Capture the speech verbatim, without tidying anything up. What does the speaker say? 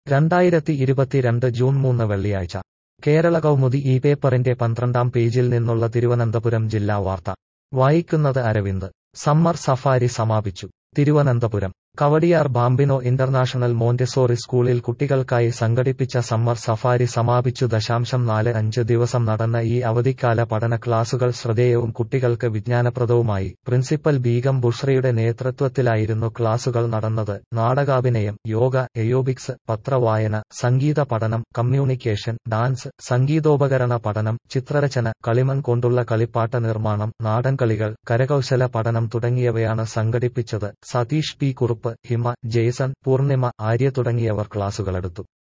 രണ്ടായിരത്തി ഇരുപത്തിരണ്ട് ജൂൺ മൂന്ന് വെള്ളിയാഴ്ച കേരള കൗമുദി ഈ പേപ്പറിന്റെ പന്ത്രണ്ടാം പേജിൽ നിന്നുള്ള തിരുവനന്തപുരം ജില്ലാ വാർത്ത വായിക്കുന്നത് അരവിന്ദ്. സമ്മർ സഫാരി സമാപിച്ചു. Thiruvananthapuram Kowdiar Bambino international Montessori സ്കൂളിൽ കുട്ടികൾക്കായി സംഘടിപ്പിച്ച സമ്മർ സഫാരി സമാപിച്ചു. ദശാംശം നാല് അഞ്ച് ദിവസം നടന്ന ഈ അവധിക്കാല പഠന ക്ലാസുകൾ ശ്രദ്ധേയവും കുട്ടികൾക്ക് വിജ്ഞാനപ്രദവുമായി. പ്രിൻസിപ്പൽ ബീഗം ബുഷ്രയുടെ നേതൃത്വത്തിലായിരുന്നു ക്ലാസുകൾ നടന്നത്. നാടകാഭിനയം, യോഗ, എയോബിക്സ്, പത്രവായന, സംഗീത പഠനം, കമ്മ്യൂണിക്കേഷൻ, ഡാൻസ്, സംഗീതോപകരണ പഠനം, ചിത്രരചന, കളിമൺ കൊണ്ടുള്ള കളിപ്പാട്ട നിർമ്മാണം, നാടൻകളികൾ, കരകൗശല പഠനം തുടങ്ങിയവയാണ് സംഘടിപ്പിച്ചത്. സതീഷ് പി കുറുപ്പ്, ഹിമ, ജെയ്സൺ, പൂർണിമ, ആര്യ തുടങ്ങിയവർ ക്ലാസുകളെടുത്തു.